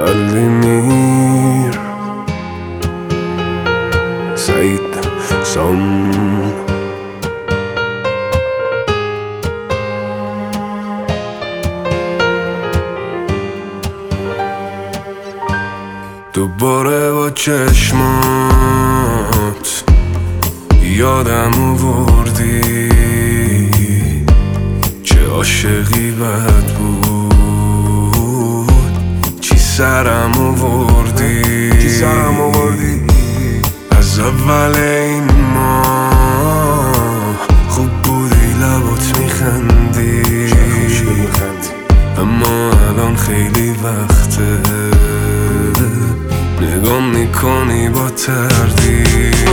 Aldemir Said Som دوباره با چشمات یادم آوردی چه عاشقی بد بود چی سرم آوردی از اول این ماه خوب بودی لبات میخندی اما الان خیلی وقته نگام میکنی با تردید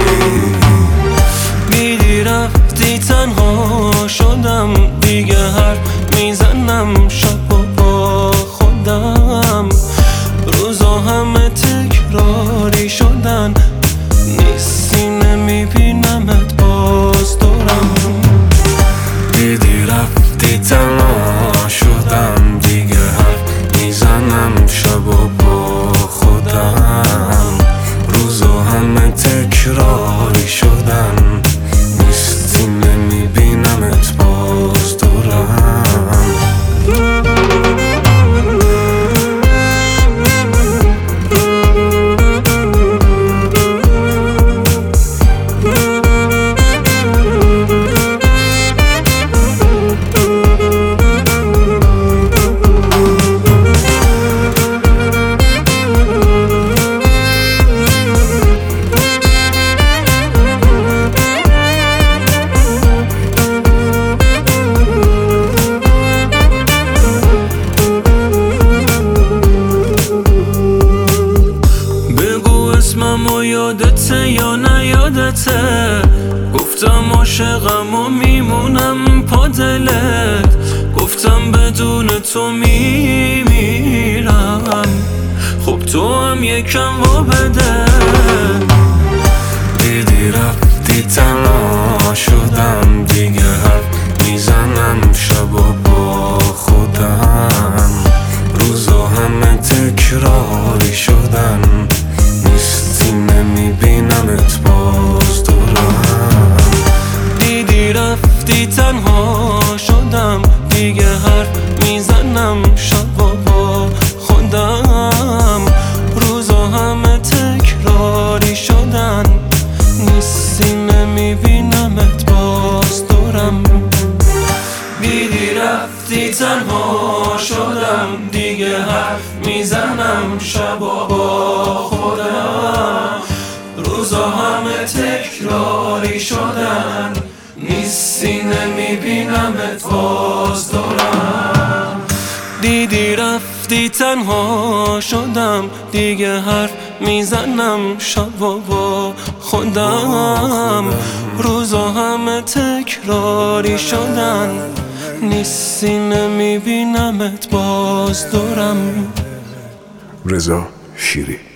بیدی رفتی تنها شدم دیگه حرف میزنم شب و با خودم روزا همه تکراری شدن نیستی نمیبینمت باز دورم بیدی رفتی تنها شدم دیگه حرف میزنم شب و با خودم روزا همه تکراری شدن نیستی نمیبینمت باز دورم اسممو یادته یا نیادته گفتم عاشقم و میمونم پا دلت گفتم بدون تو میمیرم خب تو هم یکم وا بده دیدی رفتی تنها شدم دیگه حرف میزنم شب و با خودم روزا همه تکراری شدن نیستی نمیبینمت باز دورم دیدی رفتی تنها شدم دیگه حرف میزنم شب و با خودم روزا همه تکراری شدن نیستی نمیبینمت باز دورم دیدی رفتی تنها شدم دیگه حرف میزنم شب و با خودم روزا همه تکراری شدن نیستی نمیبینمت باز دورم دیدی رفتی تنها شدم دیگه حرف میزنم شب و با خودم روزا همه تکراری شدن نیستی نمیبینمت باز دورم رضا شیری